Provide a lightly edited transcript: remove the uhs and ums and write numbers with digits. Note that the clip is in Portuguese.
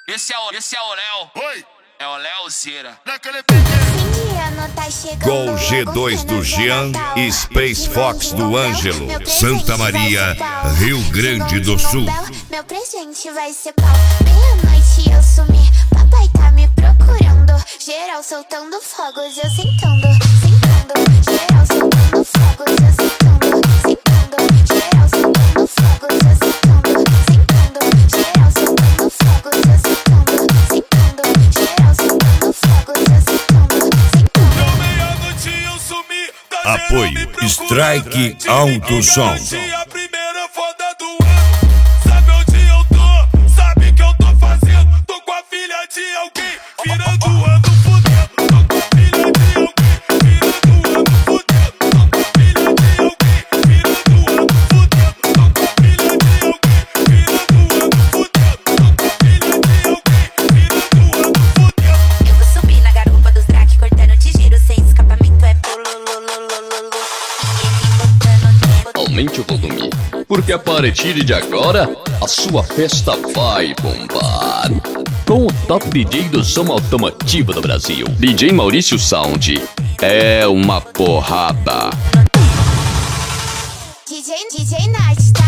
Esse é o Léo. Oi. É o Léozira. Gol G2 do Jean e Space Fox do Ângelo, Santa Maria, Rio Grande do Sul. Meu presente vai ser pau. Meia-noite eu sumi, papai tá me procurando. Geral soltando fogos, eu sentando, sentando. Geral soltando fogos, eu sentando, sentando. Geral soltando fogos, eu sentando, sentando. Geral soltando fogos, eu sentando, sentando. Geral soltando fogos, eu sentando, sentando. Meia-noite eu sumi, tá geral me Apoio procurando. Strike Alto Som. A primeira foda do ano. Sabe onde eu tô? Sabe que eu tô fazendo? Tô com a filha de alguém, virando o ano fudendo. Tô com a filha de alguém, virando o ano fudendo. Tô com a filha de alguém, virando o ano fudendo. Tô com a filha de alguém, virando o ano fudendo. Tô com a filha de alguém, virando o ano fudendo. Eu vou subir na garupa dos drag, cortando de giro, sem escapamento é pololololololo. Aumente o volume, porque a partir de agora, a sua festa vai bombar. Com o top DJ do som automotivo do Brasil, DJ Maurício Sound, é uma porrada. DJ Nath, tá?